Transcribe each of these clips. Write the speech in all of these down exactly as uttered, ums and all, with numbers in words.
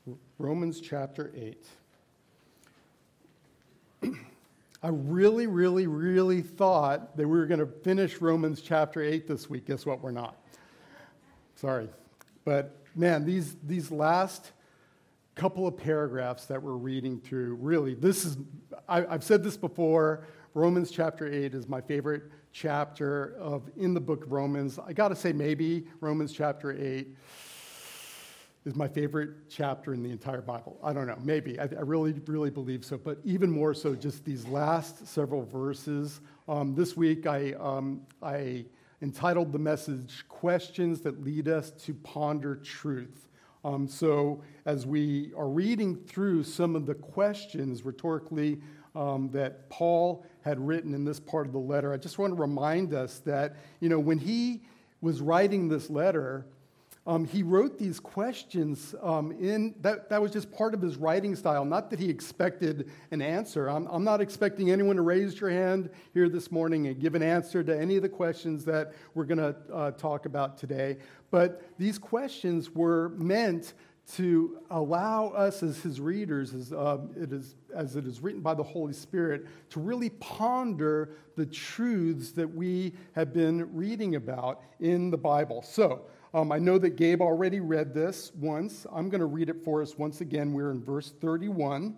Romans chapter eight. I really, really, really thought that we were going to finish Romans chapter eight this week. Guess what? We're not. Sorry. But man, these, these last couple of paragraphs that we're reading through, really, this is, I, I've said this before, Romans chapter eight is my favorite chapter of in the book of Romans. I got to say, maybe Romans chapter eight is my favorite chapter in the entire Bible. I don't know, maybe. I, I really, really believe so. But even more so, just these last several verses. Um, this week, I, um, I entitled the message, Questions That Lead Us to Ponder Truth. Um, so as we are reading through some of the questions rhetorically um, that Paul had written in this part of the letter, I just want to remind us that, you know, when he was writing this letter, Um, he wrote these questions um, in, that, that was just part of his writing style, not that he expected an answer. I'm, I'm not expecting anyone to raise your hand here this morning and give an answer to any of the questions that we're going to uh, talk about today. But these questions were meant to allow us as his readers, as, uh, it is, as it is written by the Holy Spirit, to really ponder the truths that we have been reading about in the Bible. So, Um, I know that Gabe already read this once. I'm going to read it for us once again. We're in verse thirty-one,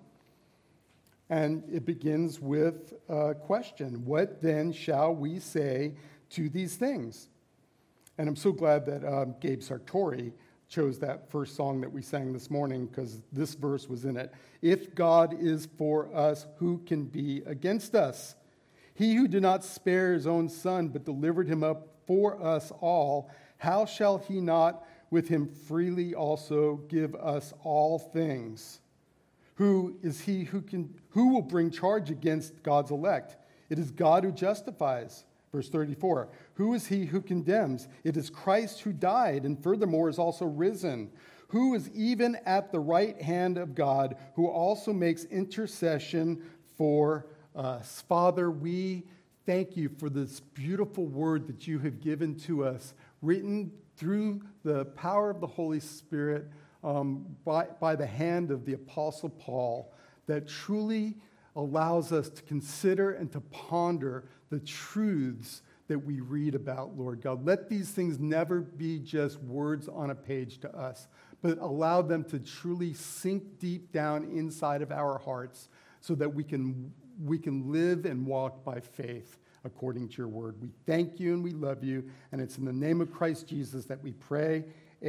and it begins with a question. What then shall we say to these things? And I'm so glad that um, Gabe Sartori chose that first song that we sang this morning, because this verse was in it. If God is for us, who can be against us? He who did not spare his own son, but delivered him up for us all, how shall he not with him freely also give us all things? Who is he who can who will bring charge against God's elect? It is God who justifies. Verse thirty-four. Who is he who condemns? It is Christ who died and furthermore is also risen, who is even at the right hand of God, who also makes intercession for us. Father, we thank you for this beautiful word that you have given to us, written through the power of the Holy Spirit um, by, by the hand of the Apostle Paul, that truly allows us to consider and to ponder the truths that we read about, Lord God. Let these things never be just words on a page to us, but allow them to truly sink deep down inside of our hearts so that we can, we can live and walk by faith according to your word. We thank you and we love you, and it's in the name of Christ Jesus that we pray.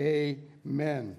Amen.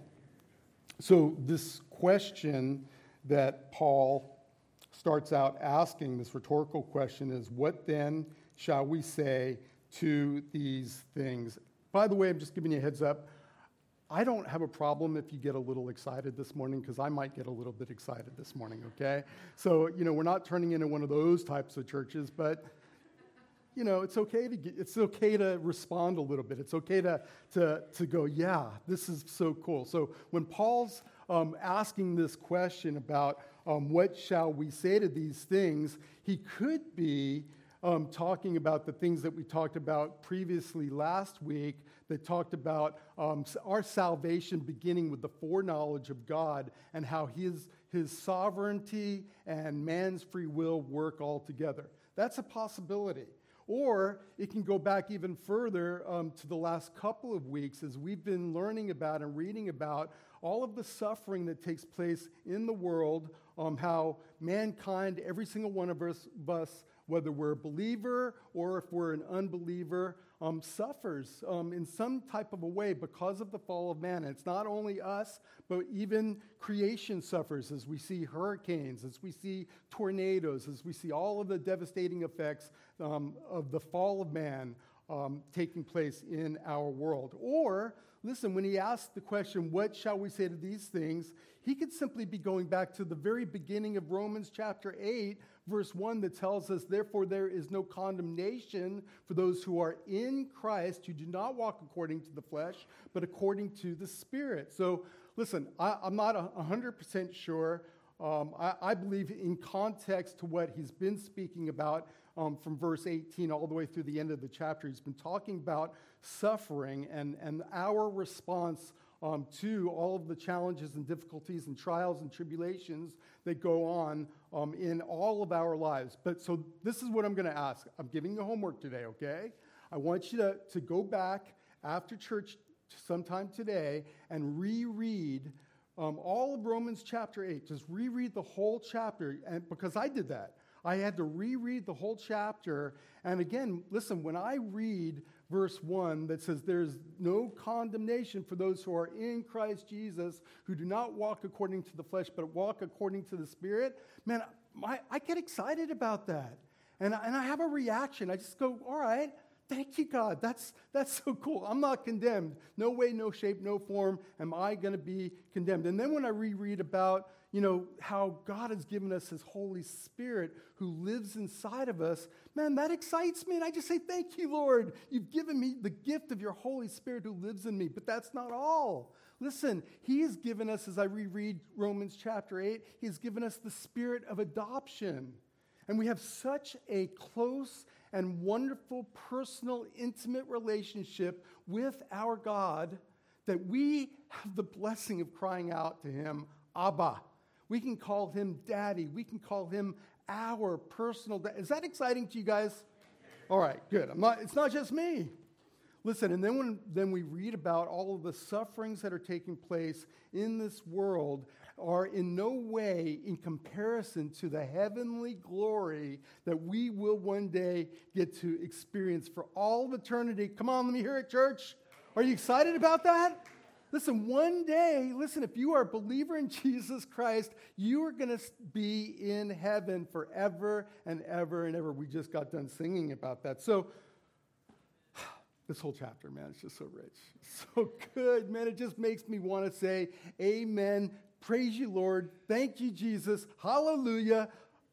So this question that Paul starts out asking, this rhetorical question, is what then shall we say to these things? By the way, I'm just giving you a heads up. I don't have a problem if you get a little excited this morning, because I might get a little bit excited this morning, okay? So, you know, we're not turning into one of those types of churches, but you know, it's okay to get, it's okay to respond a little bit. It's okay to to to go, yeah, this is so cool. So when Paul's um, asking this question about um, what shall we say to these things, he could be um, talking about the things that we talked about previously last week, that talked about um, our salvation beginning with the foreknowledge of God and how his his sovereignty and man's free will work all together. That's a possibility. Or it can go back even further um, to the last couple of weeks as we've been learning about and reading about all of the suffering that takes place in the world, um, how mankind, every single one of us, of us, whether we're a believer or if we're an unbeliever, um, suffers um, in some type of a way because of the fall of man. And it's not only us, but even creation suffers as we see hurricanes, as we see tornadoes, as we see all of the devastating effects um, of the fall of man um, taking place in our world. Or, listen, when he asks the question, what shall we say to these things, he could simply be going back to the very beginning of Romans chapter eight, verse one, that tells us, therefore there is no condemnation for those who are in Christ, who do not walk according to the flesh, but according to the Spirit. So, listen, I, I'm not one hundred percent sure. Um, I, I believe in context to what he's been speaking about um, from verse eighteen all the way through the end of the chapter, he's been talking about suffering and, and our response um, to all of the challenges and difficulties and trials and tribulations that go on um, in all of our lives. But so this is what I'm going to ask. I'm giving you homework today, okay? I want you to, to go back after church sometime today and reread um, all of Romans chapter eight. Just reread the whole chapter, and because I did that. I had to reread the whole chapter. And again, listen, when I read verse one that says there's no condemnation for those who are in Christ Jesus, who do not walk according to the flesh, but walk according to the Spirit, man, my, I get excited about that. And I, and I have a reaction. I just go, all right, thank you, God. That's, that's so cool. I'm not condemned. No way, no shape, no form am I going to be condemned. And then when I reread about, you know, how God has given us his Holy Spirit who lives inside of us, man, that excites me. And I just say, thank you, Lord. You've given me the gift of your Holy Spirit who lives in me. But that's not all. Listen, he has given us, as I reread Romans chapter eight, he has given us the spirit of adoption. And we have such a close and wonderful, personal, intimate relationship with our God that we have the blessing of crying out to him, Abba. We can call him Daddy. We can call him our personal dad. Is that exciting to you guys? All right, good. I'm not, it's not just me. Listen, and then when then we read about all of the sufferings that are taking place in this world are in no way in comparison to the heavenly glory that we will one day get to experience for all of eternity. Come on, let me hear it, church. Are you excited about that? Listen, one day, listen, if you are a believer in Jesus Christ, you are going to be in heaven forever and ever and ever. We just got done singing about that. So, this whole chapter, man, it's just so rich. So good, man. It just makes me want to say, amen. Praise you, Lord. Thank you, Jesus. Hallelujah.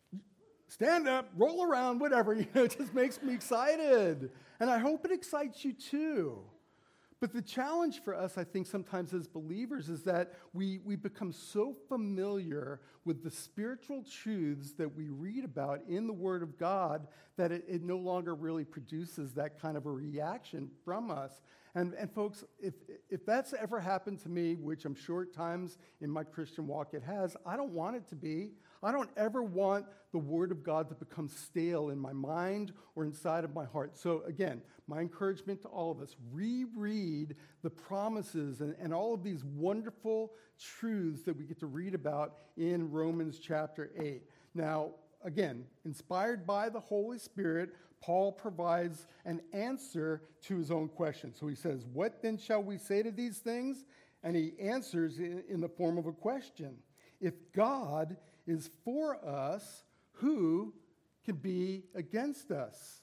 Stand up, roll around, whatever. You know, it just makes me excited. And I hope it excites you too. But the challenge for us, I think, sometimes as believers is that we, we become so familiar with the spiritual truths that we read about in the Word of God that it, it no longer really produces that kind of a reaction from us. And, and folks, if, if that's ever happened to me, which I'm sure at times in my Christian walk it has, I don't want it to be. I don't ever want the Word of God to become stale in my mind or inside of my heart. So again, my encouragement to all of us, reread the promises and, and all of these wonderful truths that we get to read about in Romans chapter eight. Now, again, inspired by the Holy Spirit, Paul provides an answer to his own question. So he says, what then shall we say to these things? And he answers in, in the form of a question. If God is for us, who can be against us?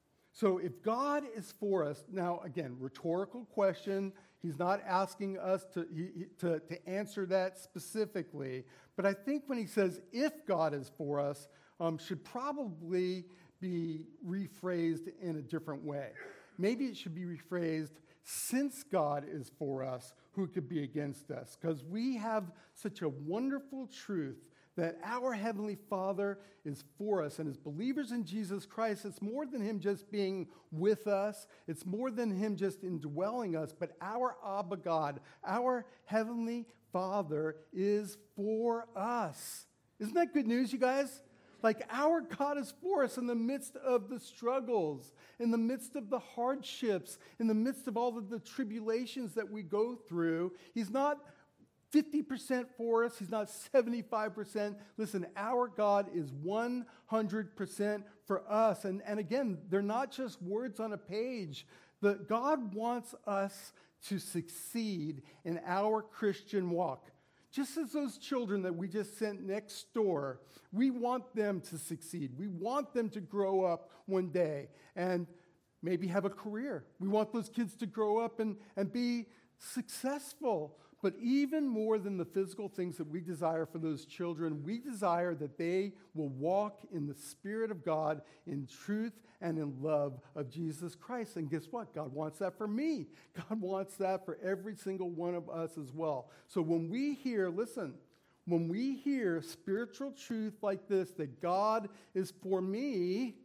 So if God is for us, now again, rhetorical question. He's not asking us to, he, to, to answer that specifically. But I think when he says, if God is for us, um, should probably be rephrased in a different way. Maybe it should be rephrased, since God is for us, who could be against us? Because we have such a wonderful truth that our Heavenly Father is for us. And as believers in Jesus Christ, it's more than him just being with us. It's more than him just indwelling us. But our Abba God, our Heavenly Father is for us. Isn't that good news, you guys? Like, our God is for us in the midst of the struggles, in the midst of the hardships, in the midst of all of the tribulations that we go through. He's not fifty percent for us. He's not seventy-five percent. Listen, our God is one hundred percent for us. And, and again, they're not just words on a page. The, God wants us to succeed in our Christian walk. Just as those children that we just sent next door, we want them to succeed. We want them to grow up one day and maybe have a career. We want those kids to grow up and, and be successful. But even more than the physical things that we desire for those children, we desire that they will walk in the Spirit of God, in truth and in love of Jesus Christ. And guess what? God wants that for me. God wants that for every single one of us as well. So when we hear, listen, when we hear spiritual truth like this, that God is for me,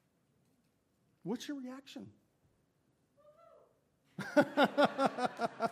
what's your reaction?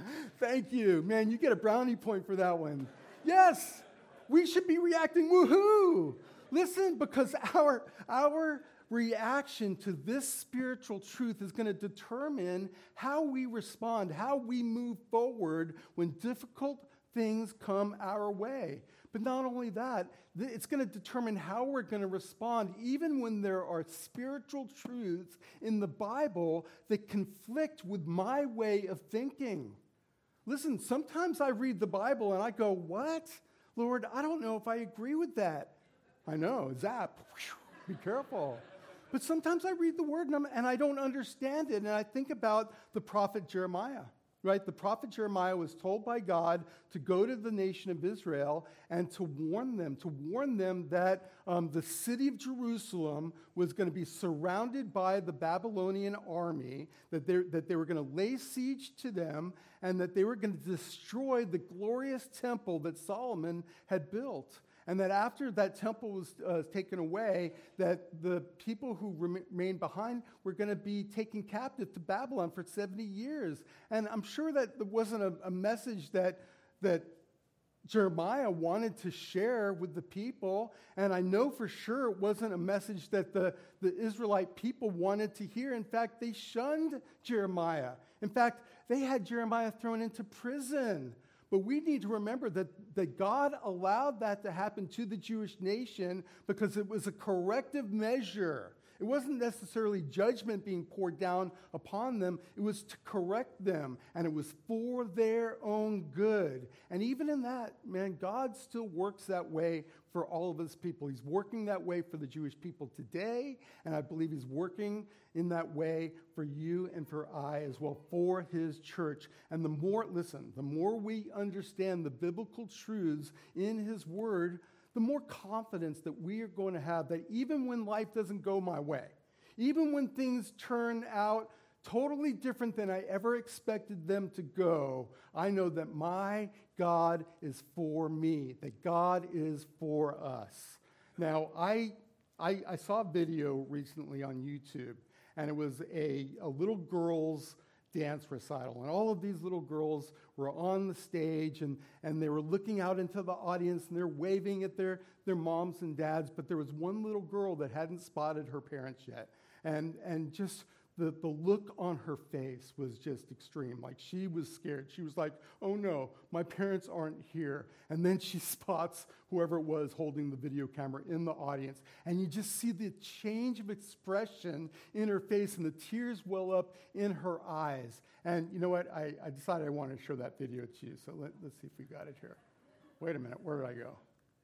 Thank you. Man, you get a brownie point for that one. Yes, we should be reacting woohoo. Listen, because our, our reaction to this spiritual truth is going to determine how we respond, how we move forward when difficult things come our way. But not only that, it's going to determine how we're going to respond even when there are spiritual truths in the Bible that conflict with my way of thinking. Listen, sometimes I read the Bible and I go, what? Lord, I don't know if I agree with that. I know, zap. Whew, be careful. But sometimes I read the word and, I'm, and I don't understand it. And I think about the prophet Jeremiah. Right? The prophet Jeremiah was told by God to go to the nation of Israel and to warn them, to warn them that um, the city of Jerusalem was going to be surrounded by the Babylonian army, that, that they were going to lay siege to them, and that they were going to destroy the glorious temple that Solomon had built. And that after that temple was uh, taken away, that the people who remained behind were going to be taken captive to Babylon for seventy years. And I'm sure that there wasn't a, a message that, that Jeremiah wanted to share with the people. And I know for sure it wasn't a message that the, the Israelite people wanted to hear. In fact, they shunned Jeremiah. In fact, they had Jeremiah thrown into prison. But we need to remember that, that God allowed that to happen to the Jewish nation because it was a corrective measure. It wasn't necessarily judgment being poured down upon them. It was to correct them, and it was for their own good. And even in that, man, God still works that way for all of his people. He's working that way for the Jewish people today, and I believe he's working in that way for you and for I as well, for his church. And the more, listen, the more we understand the biblical truths in his word, the more confidence that we are going to have that even when life doesn't go my way, even when things turn out totally different than I ever expected them to go, I know that my God is for me, that God is for us. Now, I, I, I saw a video recently on YouTube, and it was a, a little girl's dance recital. And all of these little girls were on the stage, and, and they were looking out into the audience, and they're waving at their, their moms and dads. But there was one little girl that hadn't spotted her parents yet. And, and just the, the look on her face was just extreme. Like, she was scared. She was like, oh no, my parents aren't here. And then she spots whoever it was holding the video camera in the audience. And you just see the change of expression in her face, and the tears well up in her eyes. And you know what? I, I decided I wanted to show that video to you. So let, let's see if we got it here. Wait a minute. Where did I go?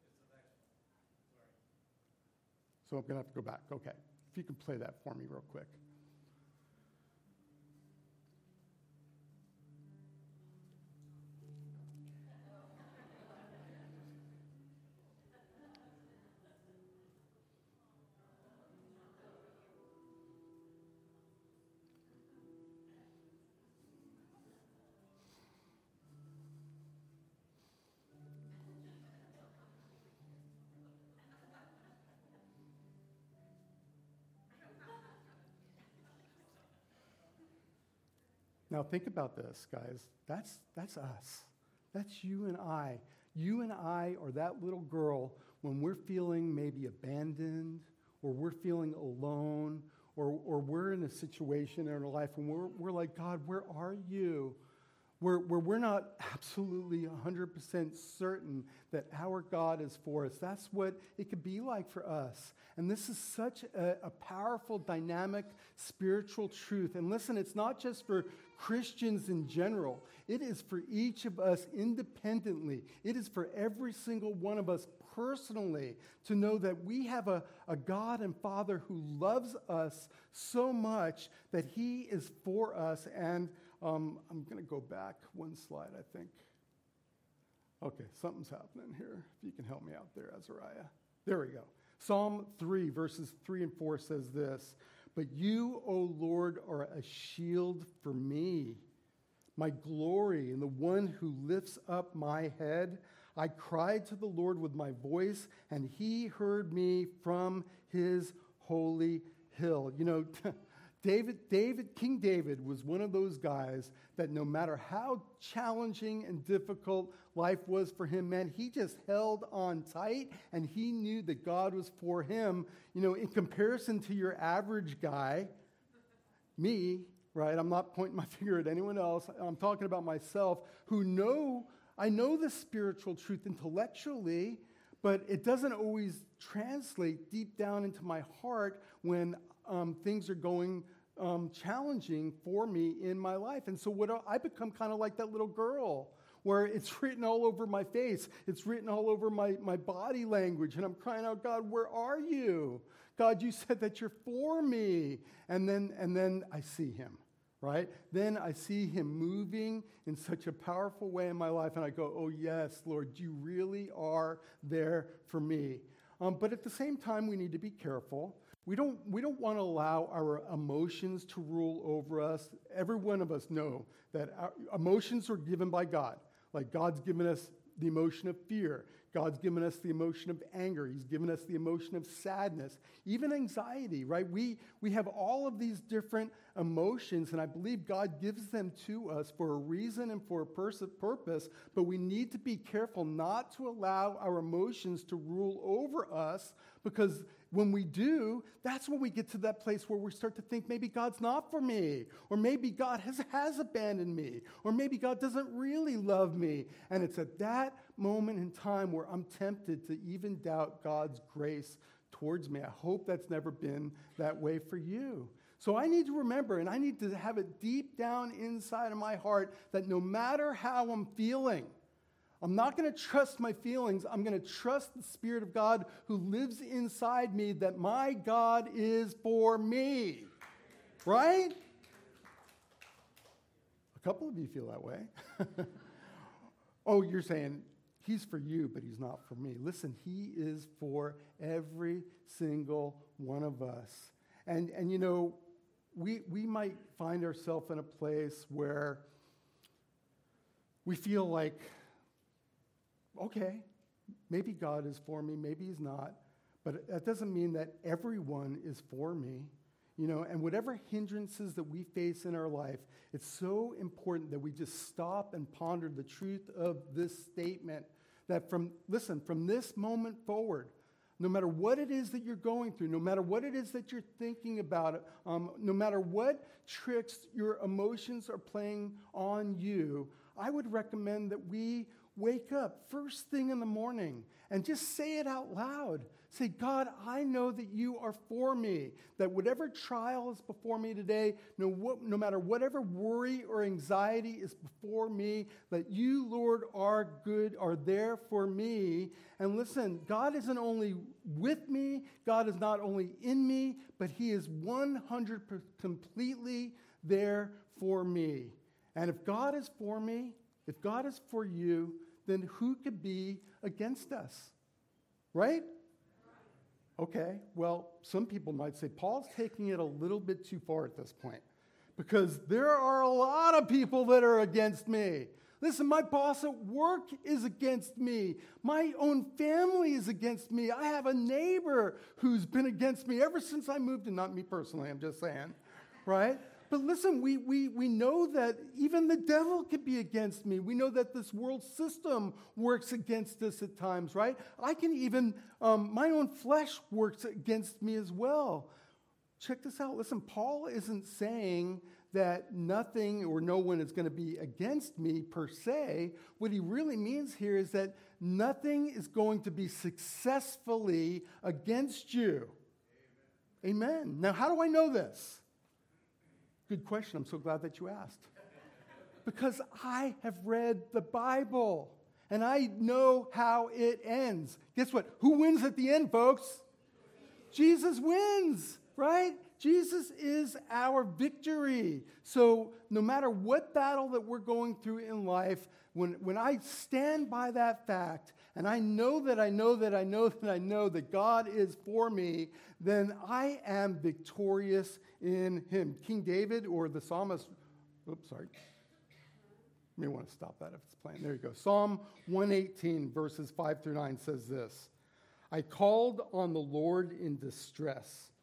So I'm going to have to go back. Okay. If you can play that for me real quick. Now think about this, guys. That's, that's us. That's you and I. You and I are that little girl when we're feeling maybe abandoned, or we're feeling alone, or, or we're in a situation in our life when we're, we're like, God, where are you? Where, where we're not absolutely one hundred percent certain that our God is for us. That's what it could be like for us. And this is such a, a powerful, dynamic, spiritual truth. And listen, it's not just for Christians in general. It is for each of us independently. It is for every single one of us personally to know that we have a, a God and Father who loves us so much that he is for us. And Um, I'm going to go back one slide, I think. Okay, something's happening here. If you can help me out there, Azariah. There we go. Psalm three, verses three and four says this, "But you, O Lord, are a shield for me, my glory, and the one who lifts up my head. I cried to the Lord with my voice, and he heard me from his holy hill." You know, David, David, King David was one of those guys that no matter how challenging and difficult life was for him, man, he just held on tight and he knew that God was for him. You know, in comparison to your average guy, me, right? I'm not pointing my finger at anyone else. I'm talking about myself who know, I know the spiritual truth intellectually, but it doesn't always translate deep down into my heart when um, things are going um, challenging for me in my life. And so what I, I become kind of like that little girl where it's written all over my face. It's written all over my, my body language. And I'm crying out, God, where are you? God, you said that you're for me. And then, and then I see him. Right? Then I see him moving in such a powerful way in my life, and I go, oh, yes, Lord, you really are there for me. Um, but at the same time, we need to be careful. We don't, we don't want to allow our emotions to rule over us. Every one of us know that our emotions are given by God. Like God's given us the emotion of fear. God's given us the emotion of anger. He's given us the emotion of sadness, even anxiety, right? We, we have all of these different emotions, and I believe God gives them to us for a reason and for a pers- purpose, but we need to be careful not to allow our emotions to rule over us, because when we do, that's when we get to that place where we start to think maybe God's not for me, or maybe God has, has abandoned me, or maybe God doesn't really love me. And it's at that moment in time where I'm tempted to even doubt God's grace towards me. I hope that's never been that way for you. So I need to remember, and I need to have it deep down inside of my heart that no matter how I'm feeling, I'm not going to trust my feelings. I'm going to trust the Spirit of God who lives inside me, that my God is for me. Right? A couple of you feel that way. Oh, you're saying, he's for you, but he's not for me. Listen, he is for every single one of us. And, and you know, we, we might find ourselves in a place where we feel like, okay, maybe God is for me, maybe he's not, but that doesn't mean that everyone is for me. You know, and whatever hindrances that we face in our life, it's so important that we just stop and ponder the truth of this statement that from, listen, from this moment forward, no matter what it is that you're going through, no matter what it is that you're thinking about, um, no matter what tricks your emotions are playing on you, I would recommend that we wake up first thing in the morning and just say it out loud. Say, God, I know that you are for me, that whatever trial is before me today, no, no matter whatever worry or anxiety is before me, that you, Lord, are good, are there for me. And listen, God isn't only with me, God is not only in me, but he is one hundred percent completely there for me. And if God is for me, if God is for you, then who could be against us? Right? Okay, well, some people might say, Paul's taking it a little bit too far at this point, because there are a lot of people that are against me. Listen, my boss at work is against me. My own family is against me. I have a neighbor who's been against me ever since I moved, and not me personally, I'm just saying, right? But listen, we, we, we know that even the devil could be against me. We know that this world system works against us at times, right? I can even, um, my own flesh works against me as well. Check this out. Listen, Paul isn't saying that nothing or no one is going to be against me per se. What he really means here is that nothing is going to be successfully against you. Amen. Amen. Now, how do I know this? Good question. I'm so glad that you asked. Because I have read the Bible, and I know how it ends. Guess what? Who wins at the end, folks? Jesus wins, right? Jesus is our victory. So no matter what battle that we're going through in life, when, when I stand by that fact, and I know that I know that I know that I know that God is for me, then I am victorious in him. King David or the psalmist, oops, sorry. You may want to stop that if it's playing. There you go. Psalm one eighteen, verses five through nine says this: I called on the Lord in distress.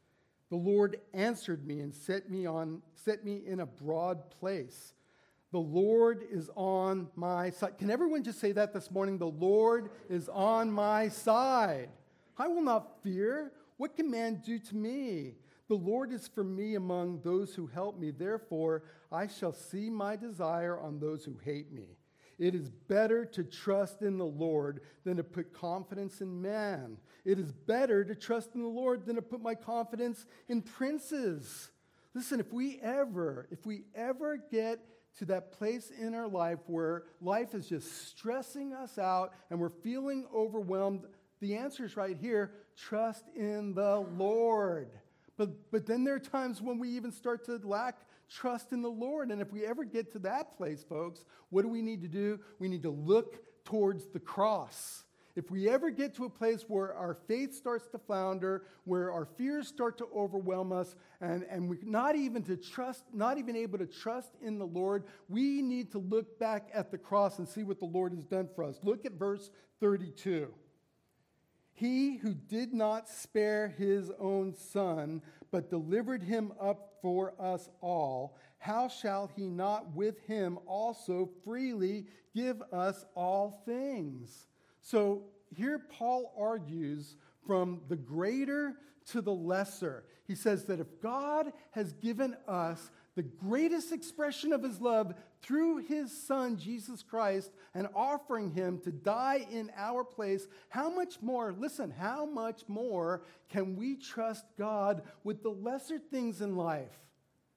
The Lord answered me and set me on, set me in a broad place. The Lord is on my side. Can everyone just say that this morning? The Lord is on my side. I will not fear. What can man do to me? The Lord is for me among those who help me. Therefore, I shall see my desire on those who hate me. It is better to trust in the Lord than to put confidence in man. It is better to trust in the Lord than to put my confidence in princes. Listen, if we ever, if we ever get to that place in our life where life is just stressing us out and we're feeling overwhelmed, the answer is right here: trust in the Lord. But, but then there are times when we even start to lack trust in the Lord. And if we ever get to that place, folks, what do we need to do? We need to look towards the cross. If we ever get to a place where our faith starts to flounder, where our fears start to overwhelm us, and, and we're not even to trust, not even able to trust in the Lord, we need to look back at the cross and see what the Lord has done for us. Look at verse thirty-two. He who did not spare his own son, but delivered him up for us all, how shall he not with him also freely give us all things? So here Paul argues from the greater to the lesser. He says that if God has given us the greatest expression of his love through his son, Jesus Christ, and offering him to die in our place, how much more, listen, how much more can we trust God with the lesser things in life?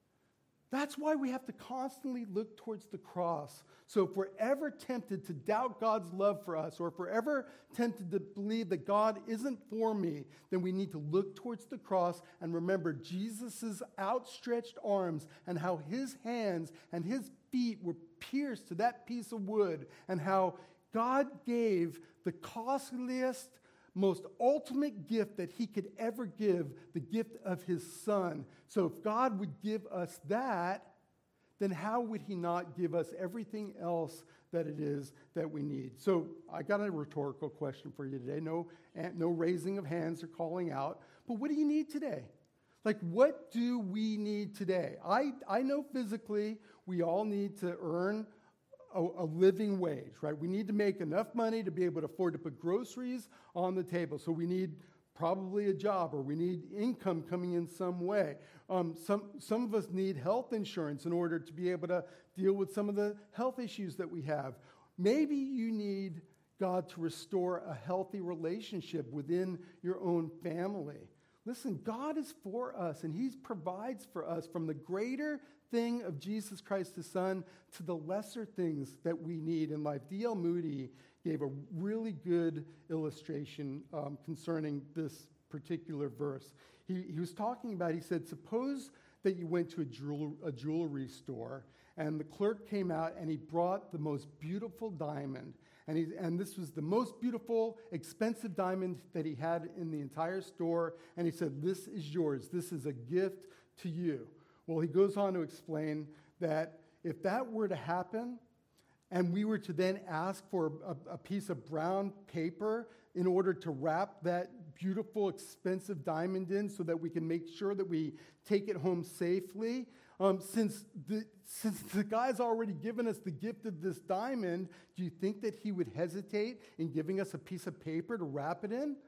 That's why we have to constantly look towards the cross. So if we're ever tempted to doubt God's love for us, or if we're ever tempted to believe that God isn't for me, then we need to look towards the cross and remember Jesus' outstretched arms and how his hands and his feet were pierced to that piece of wood, and how God gave the costliest, most ultimate gift that he could ever give, the gift of his son. So if God would give us that, then how would he not give us everything else that it is that we need? So I got a rhetorical question for you today. No, no raising of hands or calling out. But what do you need today? Like, what do we need today? I, I know physically we all need to earn A, a living wage, right? We need to make enough money to be able to afford to put groceries on the table. So we need probably a job, or we need income coming in some way. Um, some, some of us need health insurance in order to be able to deal with some of the health issues that we have. Maybe you need God to restore a healthy relationship within your own family. Listen, God is for us, and he provides for us from the greater thing of Jesus Christ, his son, to the lesser things that we need in life. D L Moody gave a really good illustration um, concerning this particular verse. He, he was talking about, he said, suppose that you went to a, jewel, a jewelry store, and the clerk came out and he brought the most beautiful diamond. And, he, and this was the most beautiful, expensive diamond that he had in the entire store. And he said, this is yours. This is a gift to you. Well, he goes on to explain that if that were to happen, and we were to then ask for a, a piece of brown paper in order to wrap that beautiful, expensive diamond in so that we can make sure that we take it home safely, um, since, the, since the guy's already given us the gift of this diamond, do you think that he would hesitate in giving us a piece of paper to wrap it in?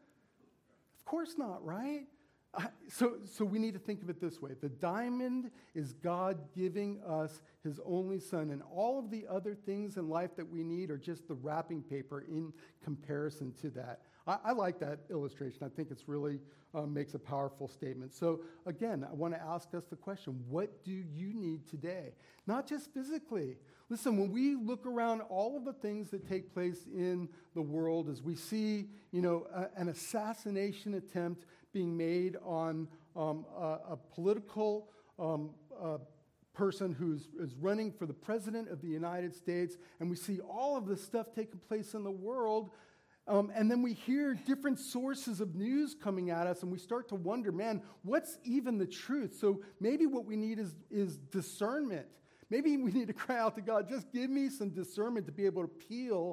Of course not, right? Uh, so, so we need to think of it this way. The diamond is God giving us his only son, and all of the other things in life that we need are just the wrapping paper in comparison to that. I, I like that illustration. I think it's really uh, makes a powerful statement. So again, I want to ask us the question, what do you need today? Not just physically. Listen, when we look around all of the things that take place in the world, as we see, you know, a, an assassination attempt being made on um, a, a political um, uh, person who's is running for the president of the United States, and we see all of this stuff taking place in the world, um, and then we hear different sources of news coming at us, and we start to wonder, man, what's even the truth? So maybe what we need is, is discernment. Maybe we need to cry out to God, just give me some discernment to be able to peel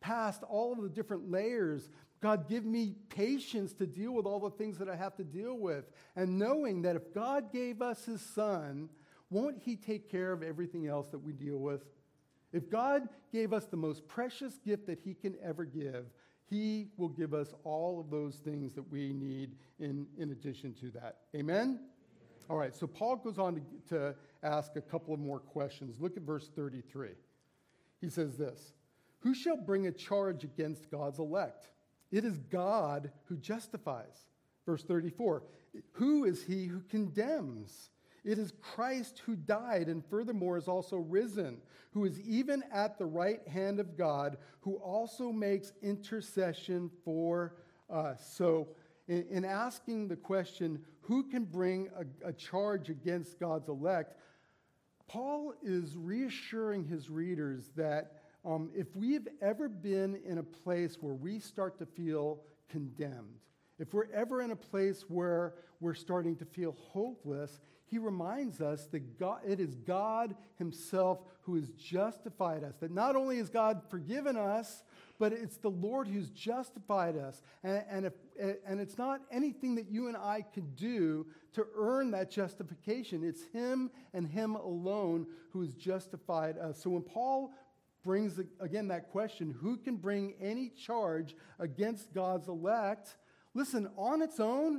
past all of the different layers. God, give me patience to deal with all the things that I have to deal with. And knowing that if God gave us his son, won't he take care of everything else that we deal with? If God gave us the most precious gift that he can ever give, he will give us all of those things that we need in, in addition to that. Amen? Amen? All right, so Paul goes on to, to ask a couple of more questions. Look at verse thirty-three. He says this, "Who shall bring a charge against God's elect? It is God who justifies." Verse thirty-four, "Who is he who condemns? It is Christ who died and furthermore is also risen, who is even at the right hand of God, who also makes intercession for us." So in, in asking the question, who can bring a, a charge against God's elect, Paul is reassuring his readers that um, if we've ever been in a place where we start to feel condemned, if we're ever in a place where we're starting to feel hopeless, he reminds us that God, it is God himself who has justified us. That not only has God forgiven us, but it's the Lord who's justified us. And, and, if, and it's not anything that you and I could do to earn that justification. It's him and him alone who has justified us. So when Paul brings, again, that question, who can bring any charge against God's elect? Listen, on its own,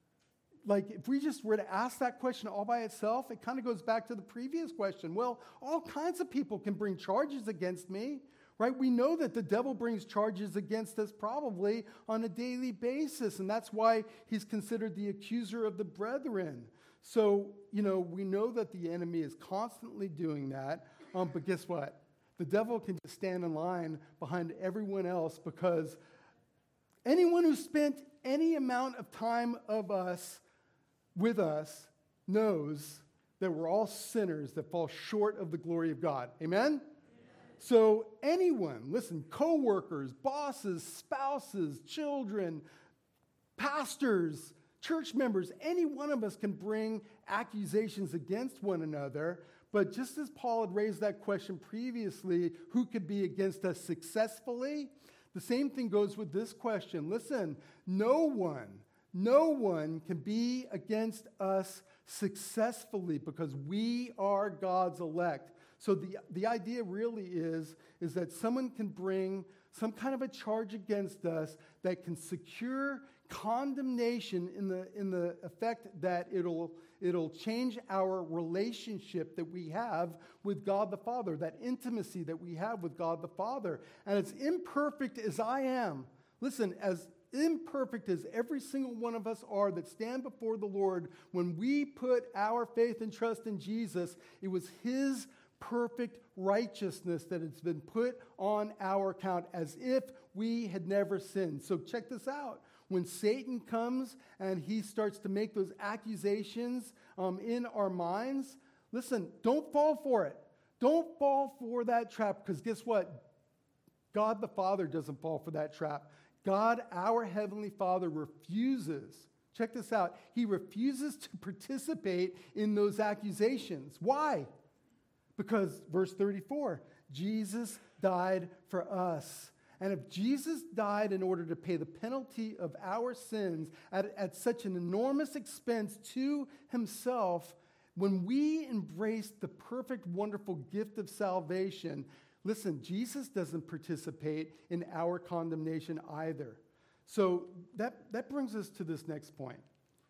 like if we just were to ask that question all by itself, it kind of goes back to the previous question. Well, all kinds of people can bring charges against me, right? We know that the devil brings charges against us probably on a daily basis, and that's why he's considered the accuser of the brethren. So, you know, we know that the enemy is constantly doing that, um, but guess what? The devil can just stand in line behind everyone else because anyone who spent any amount of time of us with us knows that we're all sinners that fall short of the glory of God. Amen? Amen. So anyone, listen, co-workers, bosses, spouses, children, pastors, church members, any one of us can bring accusations against one another. But just as Paul had raised that question previously, who could be against us successfully? The same thing goes with this question. Listen, no one, no one can be against us successfully because we are God's elect. So the, the idea really is, is that someone can bring some kind of a charge against us that can secure condemnation in the, in the effect that it'll, it'll change our relationship that we have with God the Father, that intimacy that we have with God the Father. And as imperfect as I am, listen, as imperfect as every single one of us are that stand before the Lord, when we put our faith and trust in Jesus, it was his perfect righteousness that has been put on our account as if we had never sinned. So check this out. When Satan comes and he starts to make those accusations um, in our minds, listen, don't fall for it. Don't fall for that trap, because guess what? God the Father doesn't fall for that trap. God, our Heavenly Father, refuses, check this out, he refuses to participate in those accusations. Why? Because, verse thirty-four, Jesus died for us. And if Jesus died in order to pay the penalty of our sins at, at such an enormous expense to himself, when we embrace the perfect, wonderful gift of salvation, listen, Jesus doesn't participate in our condemnation either. So that, that brings us to this next point.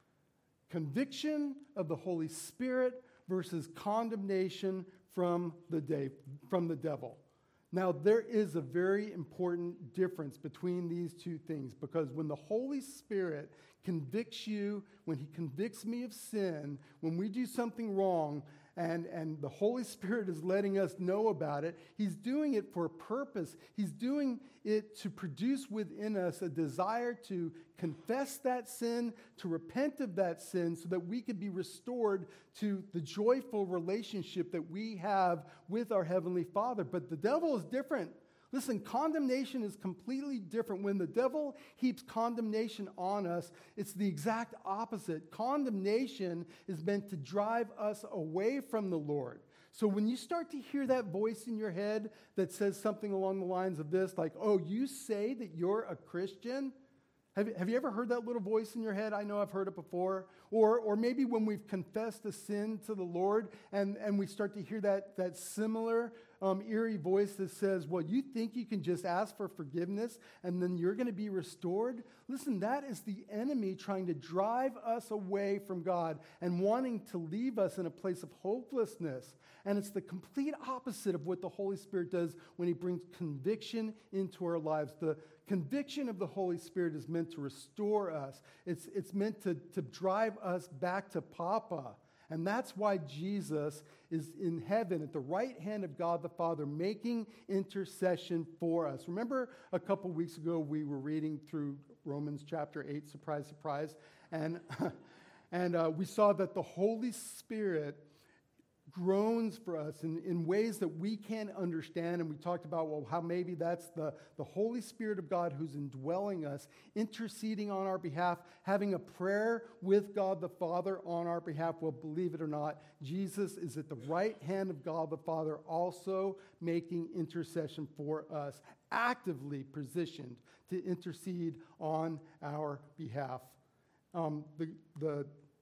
Conviction of the Holy Spirit versus condemnation from the day, from the devil. Now, there is a very important difference between these two things, because when the Holy Spirit convicts you, when he convicts me of sin, when we do something wrong, and, and the Holy Spirit is letting us know about it, he's doing it for a purpose. He's doing it to produce within us a desire to confess that sin, to repent of that sin, so that we could be restored to the joyful relationship that we have with our Heavenly Father. But the devil is different. Listen, condemnation is completely different. When the devil heaps condemnation on us, it's the exact opposite. Condemnation is meant to drive us away from the Lord. So when you start to hear that voice in your head that says something along the lines of this, like, oh, you say that you're a Christian? Have, have you ever heard that little voice in your head? I know I've heard it before. Or, or maybe when we've confessed a sin to the Lord and, and we start to hear that, that similar um, eerie voice that says, well, you think you can just ask for forgiveness and then you're going to be restored? Listen, that is the enemy trying to drive us away from God and wanting to leave us in a place of hopelessness. And it's the complete opposite of what the Holy Spirit does when he brings conviction into our lives. The conviction of the Holy Spirit is meant to restore us. It's, it's meant to, to drive us back to Papa. And that's why Jesus is in heaven at the right hand of God the Father, making intercession for us. Remember a couple weeks ago we were reading through Romans chapter eight, surprise, surprise, and, and uh, we saw that the Holy Spirit groans for us in, in ways that we can't understand. And we talked about, well, how maybe that's the, the Holy Spirit of God who's indwelling us, interceding on our behalf, having a prayer with God the Father on our behalf. Well, believe it or not, Jesus is at the right hand of God the Father, also making intercession for us, actively positioned to intercede on our behalf. Um, the the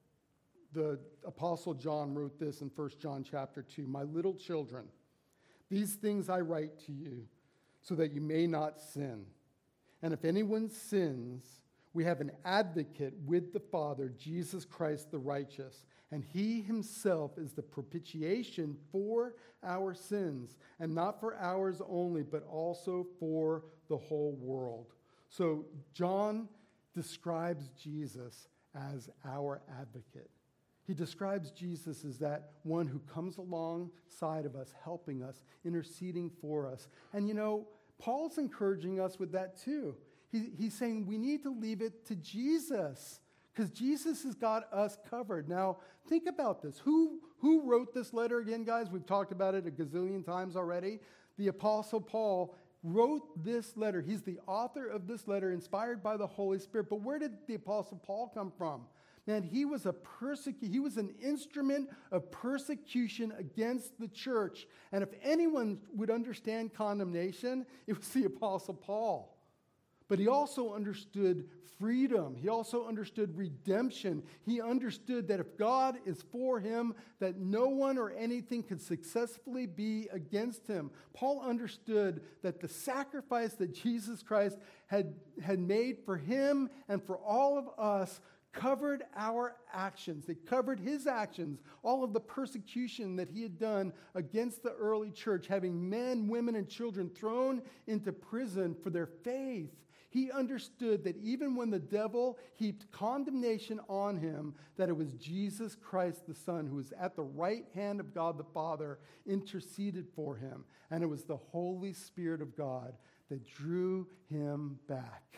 The Apostle John wrote this in First John chapter two, "My little children, these things I write to you so that you may not sin. And if anyone sins, we have an advocate with the Father, Jesus Christ the righteous. And he himself is the propitiation for our sins, and not for ours only, but also for the whole world." So John describes Jesus as our advocate. He describes Jesus as that one who comes alongside of us, helping us, interceding for us. And you know, Paul's encouraging us with that too. He, he's saying we need to leave it to Jesus because Jesus has got us covered. Now, think about this. Who, who wrote this letter again, guys? We've talked about it a gazillion times already. The Apostle Paul wrote this letter. He's the author of this letter, inspired by the Holy Spirit. But where did the Apostle Paul come from? Man, he was a persecu- he was an instrument of persecution against the church. And if anyone would understand condemnation, it was the Apostle Paul. But he also understood freedom. He also understood redemption. He understood that if God is for him, that no one or anything can successfully be against him. Paul understood that the sacrifice that Jesus Christ had, had made for him and for all of us covered our actions. It covered his actions, all of the persecution that he had done against the early church, having men, women, and children thrown into prison for their faith. He understood that even when the devil heaped condemnation on him, that it was Jesus Christ the Son who was at the right hand of God the Father, interceded for him. And it was the Holy Spirit of God that drew him back.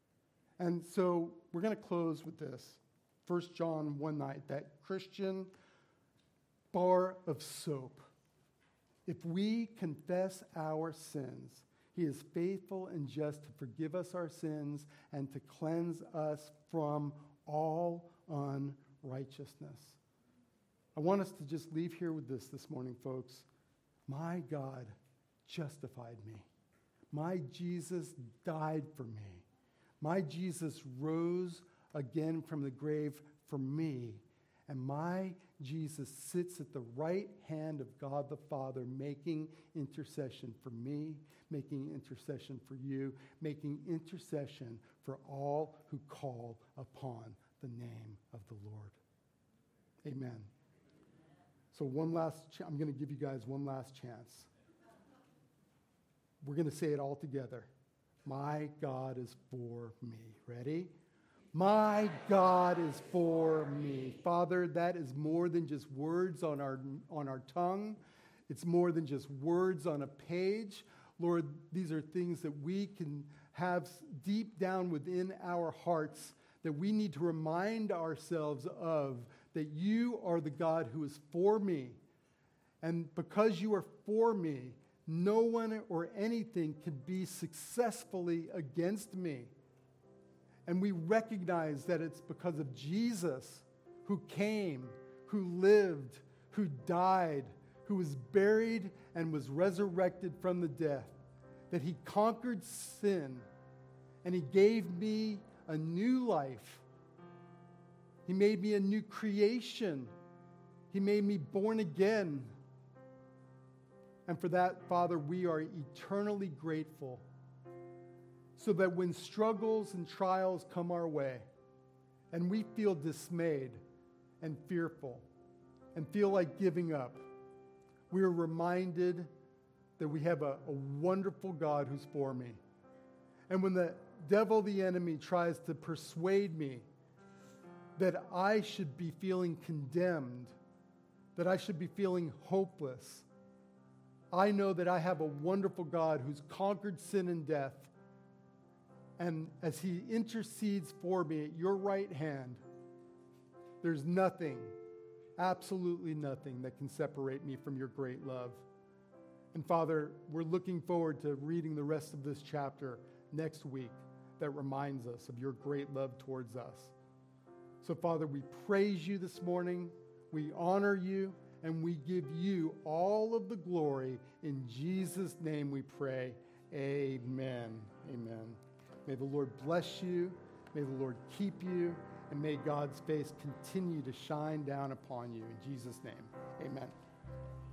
And so we're going to close with this. First John one night, that Christian bar of soap. If we confess our sins, he is faithful and just to forgive us our sins and to cleanse us from all unrighteousness. I want us to just leave here with this this morning, folks. My God justified me. My Jesus died for me. My Jesus rose again from the grave for me. And my Jesus sits at the right hand of God the Father, making intercession for me, making intercession for you, making intercession for all who call upon the name of the Lord. Amen. So one last, ch- I'm going to give you guys one last chance. We're going to say it all together. My God is for me. Ready? My God is for me. Father, that is more than just words on our, on our tongue. It's more than just words on a page. Lord, these are things that we can have deep down within our hearts that we need to remind ourselves of, that you are the God who is for me. And because you are for me, no one or anything can be successfully against me. And we recognize that it's because of Jesus who came, who lived, who died, who was buried and was resurrected from the death, that he conquered sin and he gave me a new life. He made me a new creation. He made me born again. And for that, Father, we are eternally grateful, so that when struggles and trials come our way and we feel dismayed and fearful and feel like giving up, we are reminded that we have a, a wonderful God who's for me. And when the devil, the enemy, tries to persuade me that I should be feeling condemned, that I should be feeling hopeless, I know that I have a wonderful God who's conquered sin and death. And as he intercedes for me at your right hand, there's nothing, absolutely nothing that can separate me from your great love. And Father, we're looking forward to reading the rest of this chapter next week that reminds us of your great love towards us. So Father, we praise you this morning, we honor you, and we give you all of the glory. In Jesus' name we pray, amen, amen. May the Lord bless you, may the Lord keep you, and may God's face continue to shine down upon you. In Jesus' name, amen.